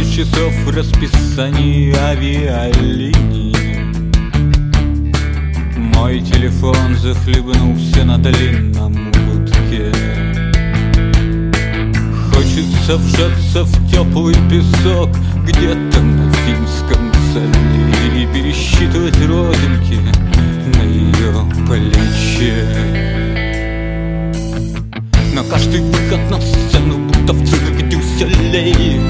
часов в расписании авиалиний. Мой телефон захлебнулся на длинном гудке. Хочется вжаться в теплый песок где-то на Финском заливе и пересчитывать родинки на ее плече. На каждый выход на сцену, будто в цирке Дюсселей.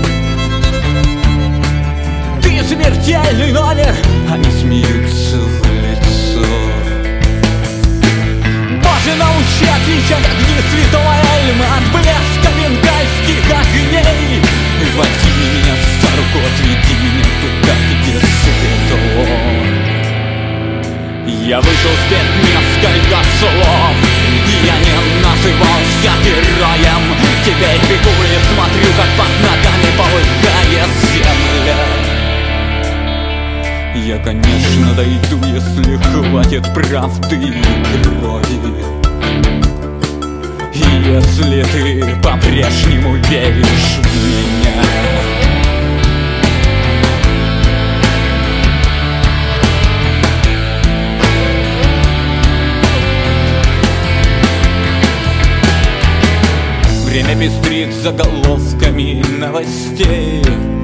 Ты смертельный номер, они смеются в лицо. Боже, научи отличать огни святого Эльма от блеска бенгальских огней. Возьми меня за руку, отведи меня туда, где светло. Я вышел спеть несколько слов, я не назывался героем. Теперь бегу и смотрю, как под ногами полыхает земля. Я, конечно, дойду, если хватит правды и крови. И если ты по-прежнему веришь в меня. Время пестрит заголовками новостей.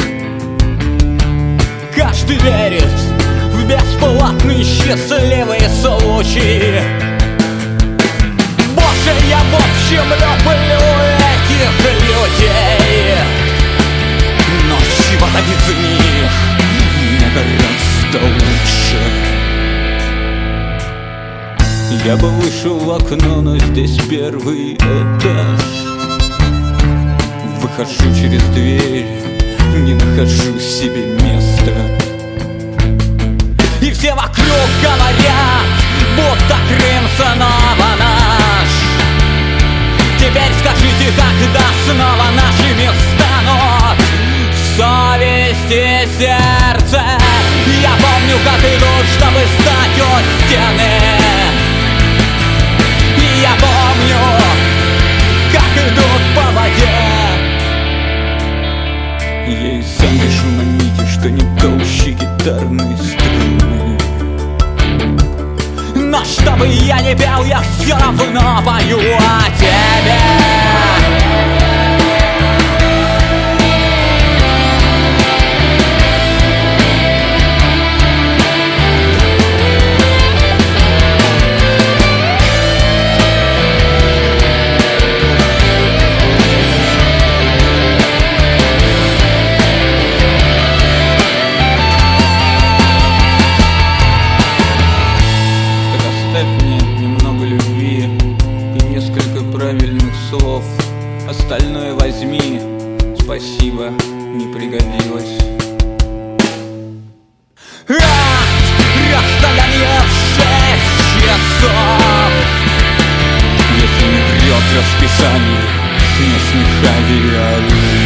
Каждый верит в бесплатные счастливые случаи. Боже, я в общем люблю этих людей, но чего-то без них мне гораздо лучше. Я бы вышел в окно, но здесь первый этаж. Выхожу через дверь, не нахожу себе места. И все вокруг говорят, будто Крым снова наш. Теперь скажите, когда снова нашими станут совесть и сердце? Я помню, как идут, чтобы стать у стены. И я помню, как идут по воде. Я и сам пишу на мите, что не толще гитарные струны. Но чтобы я не пел, я все равно пою о тебе. Правильных слов, остальное возьми, спасибо, не пригодилось. Расстояние в 6 часов. Если не врет расписание местных авиалиний.